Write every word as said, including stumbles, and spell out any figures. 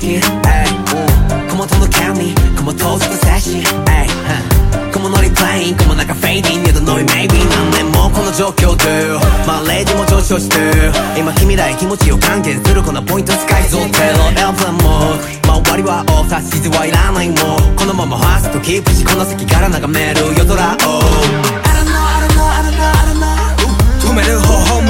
it ay come on don't look at me come on toast the session ay come on 너리 playing come on like a fading you don't know it maybe 난 내もこの状況でまあレディも上昇して今君らへ気持ちを還元するこのポイントスカイゾーテロエアプランも周りはオフ指図はいらないもうこのままファーストキープしこの先から眺める夜空を I don't know I don't know I don't know I don't know 埋める方法